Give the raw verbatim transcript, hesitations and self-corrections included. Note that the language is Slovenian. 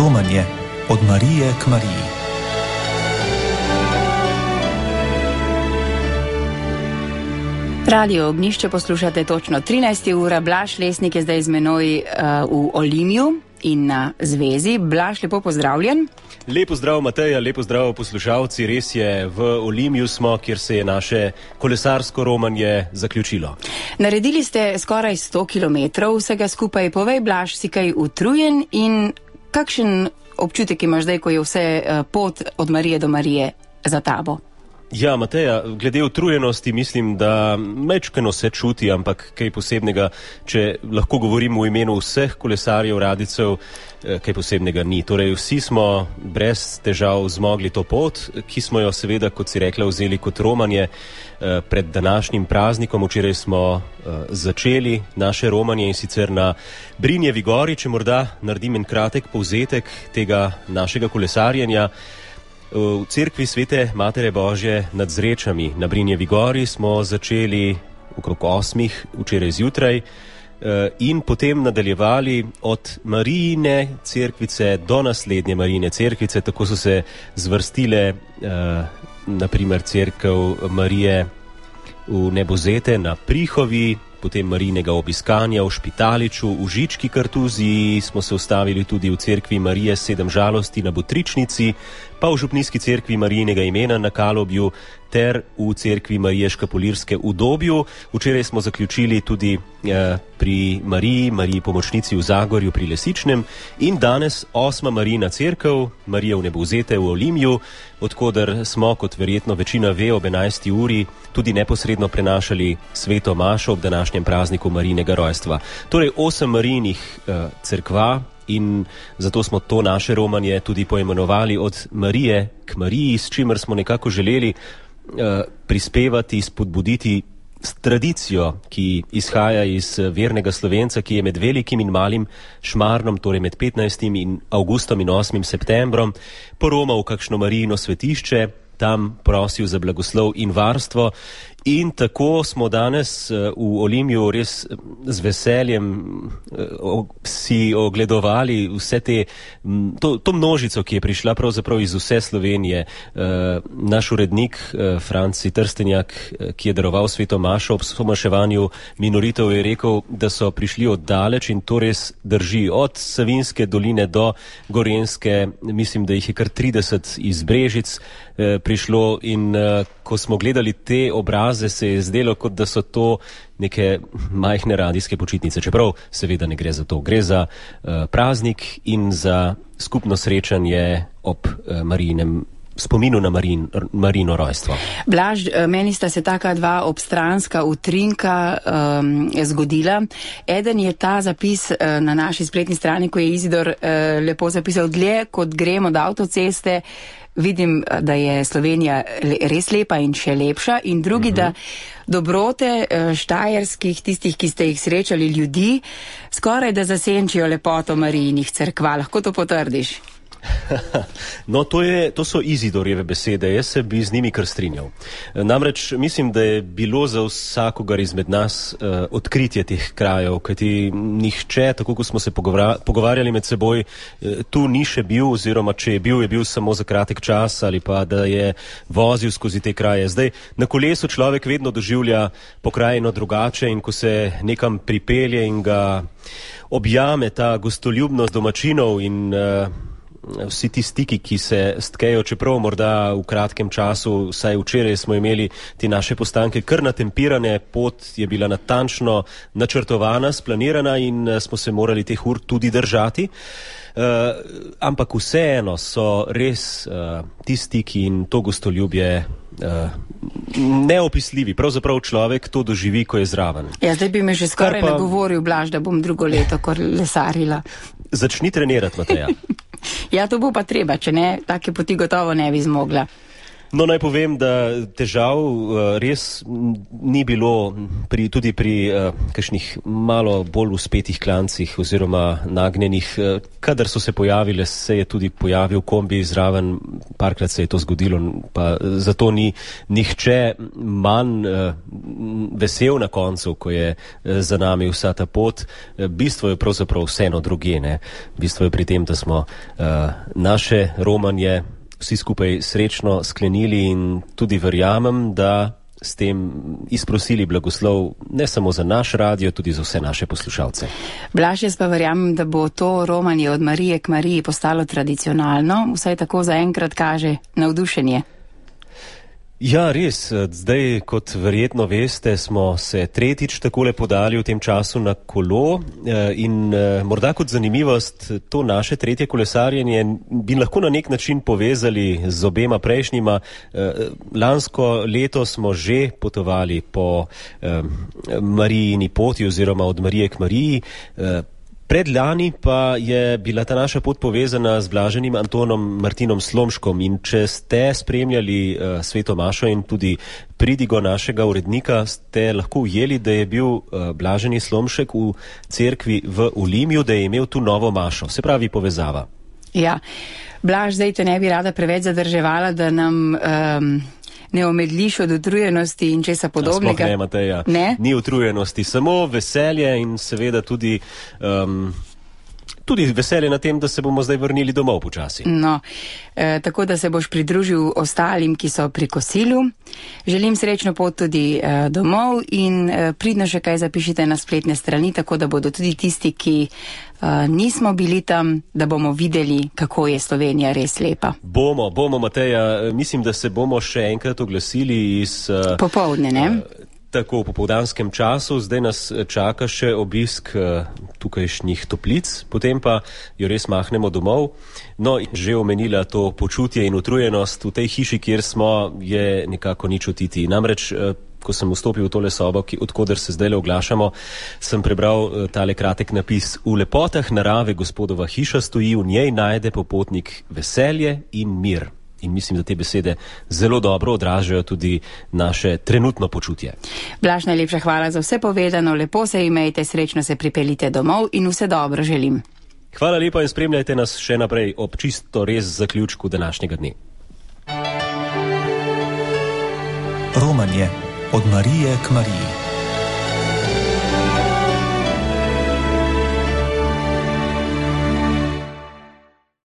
Romanje od Marije k Mariji. Radio Ognjišče poslušate točno trinajsta ura. Blaž Lesnik je zdaj z menoj uh, v Olimju in na zvezi. Blaž, lepo pozdravljen. Lepo zdrav, Mateja, lepo zdrav poslušalci. Res je, v Olimju smo, kjer se je naše kolesarsko romanje zaključilo. Naredili ste skoraj sto kilometrov vsega skupaj. Povej, Blaž, si kaj utrujen in kakšen občutek imaš zdaj, ko je vse uh, pot od Marije do Marije za tabo? Ja, Mateja, glede utrujenosti mislim, da mečkeno se čuti, ampak kaj posebnega, če lahko govorim v imenu vseh kolesarjev, radijcev, kaj posebnega ni. Torej, vsi smo brez težav zmogli to pot, ki smo jo seveda, kot si rekla, vzeli kot romanje pred današnjim praznikom. Včeraj smo začeli naše romanje in sicer na Brinjevi gori, če morda naredim en kratek povzetek tega našega kolesarjenja. V cerkvi Svete Matere Božje nad Zrečami na Brinjevi gori smo začeli okrog osmih včeraj zjutraj in potem nadaljevali od Marijine cerkvice do naslednje Marijine cerkvice. Tako so se zvrstile naprimer cerkev Marije v Nebozete na Prihovi, potem Marijinega obiskanja v Špitaliču, v Žički Kartuziji smo se ustavili tudi v cerkvi Marije Sedem žalosti na Botričnici, pa v župnijski cerkvi Marijinega imena na Kalobju ter v cerkvi Marije Škapulirske v Dobju. Včeraj smo zaključili tudi eh, pri Mariji, Mariji pomočnici v Zagorju pri Lesičnem in danes osma Marijina cerkev, Marija v Nebozete v Olimju, odkoder smo, kot verjetno večina ve, ob enajsti uri tudi neposredno prenašali sveto mašo ob današnjem prazniku Marijinega rojstva. Torej osem Marijinih eh, cerkva in zato smo to naše romanje tudi poimenovali od Marije k Mariji, s čimer smo nekako želeli eh, prispevati, spodbuditi tradicijo, ki izhaja iz vernega Slovenca, ki je med velikim in malim Šmarnom, torej med petnajstim in avgustom in osmim septembrom, poromal v kakšno Marijino svetišče, tam prosil za blagoslov in varstvo. In tako smo danes v Olimju res z veseljem si ogledovali vse te, to, to množico, ki je prišla pravzaprav iz vse Slovenije. Naš urednik Franci Trstenjak, ki je daroval sveto mašo ob somaševanju minoritev, je rekel, da so prišli od daleč in to res drži. Od Savinjske doline do Gorenjske, mislim, da jih je kar trideset iz Brežic prišlo in ko smo gledali te obraze, se je zdelo, kot da so to neke majhne radijske počitnice. Čeprav seveda ne gre za to. Gre za uh, praznik in za skupno srečanje ob uh, Marijinem spominu na Marijin, Marijino rojstvo. Blaž, meni sta se taka dva obstranska utrinka um, zgodila. Eden je ta zapis uh, na naši spletni strani, ko je Izidor uh, lepo zapisal: dlje, kot gremo od avtoceste, vidim, da je Slovenija res lepa in še lepša. In drugi, uh-huh. da dobrote štajerskih, tistih, ki ste jih srečali ljudi, skoraj da zasenčijo lepoto Marijinih cerkva. Lahko to potrdiš? No, to, je, to so Izidorjeve besede, jaz se bi z njimi kar strinjal. Namreč mislim, da je bilo za vsakogar izmed nas uh, odkritje teh krajev, kajti nihče, tako kot smo se pogovra, pogovarjali med seboj, uh, tu ni še bil, oziroma če je bil, je bil samo za kratek čas ali pa da je vozil skozi te kraje. Zdaj, na kolesu človek vedno doživlja pokrajino drugače in ko se nekam pripelje in ga objame ta gostoljubnost domačinov in uh, vsi ti stiki, ki se stkejo, čeprav morda v kratkem času, vsaj včeraj smo imeli te naše postanke kar natempirane, pot je bila natančno načrtovana, splanirana in smo se morali teh ur tudi držati. Uh, ampak vseeno so res uh, ti stiki in to gostoljubje uh, neopisljivi. Pravzaprav človek to doživi, ko je zraven. Ja, zdaj bi me že skoraj pa nagovoril, Blaž, da bom drugo leto kolesarila. Začni trenirati, Mateja. Ja, to bo pa treba, če ne, take poti gotovo ne bi zmogla. No, naj povem, da težav res ni bilo pri, tudi pri uh, kakšnih malo bolj uspetih klancih oziroma nagnjenih. Kadar so se pojavile, se je tudi pojavil kombi zraven, parkrat se je to zgodilo, pa zato ni nihče manj uh, vesel na koncu, ko je uh, za nami vsa ta pot. Uh, bistvo je pravzaprav vseeno druge, ne? Bistvo je pri tem, da smo uh, naše romanje vsi skupaj srečno sklenili in tudi verjamem, da s tem izprosili blagoslov ne samo za naš radio, tudi za vse naše poslušalce. Blaž, jaz pa verjamem, da bo to romanje od Marije k Mariji postalo tradicionalno, vsaj tako zaenkrat kaže navdušenje. Ja, res. Zdaj, kot verjetno veste, smo se tretjič takole podali v tem času na kolo in morda kot zanimivost to naše tretje kolesarjenje bi lahko na nek način povezali z obema prejšnjima. Lansko leto smo že potovali po Marijini poti oziroma od Marije k Mariji. Predlani pa je bila ta naša pot povezana z blaženim Antonom Martinom Slomškom in če ste spremljali uh, Sveto Mašo in tudi pridigo našega urednika, ste lahko ujeli, da je bil uh, blaženi Slomšek v cerkvi v Ulimju, da je imel tu novo mašo, se pravi povezava. Ja, Blaž, zdaj te ne bi rada preveč zadrževala, da nam um, ne omedliš od utrujenosti in česa podobnega. Sploh ne, Mateja. Ne? Ni utrujenosti, samo veselje in seveda tudi, um, tudi veselje na tem, da se bomo zdaj vrnili domov počasi. No, e, tako da se boš pridružil ostalim, ki so pri kosilu. Želim srečno pot tudi e, domov in e, pridno še kaj zapišite na spletne strani, tako da bodo tudi tisti, ki Uh, nismo bili tam, da bomo videli, kako je Slovenija res lepa. Bomo, bomo, Mateja. Mislim, da se bomo še enkrat oglasili iz... Uh, Popoldne, ne? Uh, tako, v popoldanskem času. Zdaj nas čaka še obisk uh, tukajšnjih toplic, potem pa jo res mahnemo domov. No, že omenila to počutje in utrujenost v tej hiši, kjer smo, je nekako ni čutiti. Namreč... Uh, ko sem vstopil v tole sobo, ki, odkoder se zdaj le oglašamo, sem prebral uh, tale kratek napis. V lepotah narave gospodova hiša stoji, v njej najde popotnik veselje in mir. In mislim, da te besede zelo dobro odražajo tudi naše trenutno počutje. Blaž, najlepša hvala za vse povedano, lepo se imejte, srečno se pripeljite domov in vse dobro želim. Hvala lepa in spremljajte nas še naprej ob čisto res zaključku današnjega dne. Romanje od Marije k Mariji.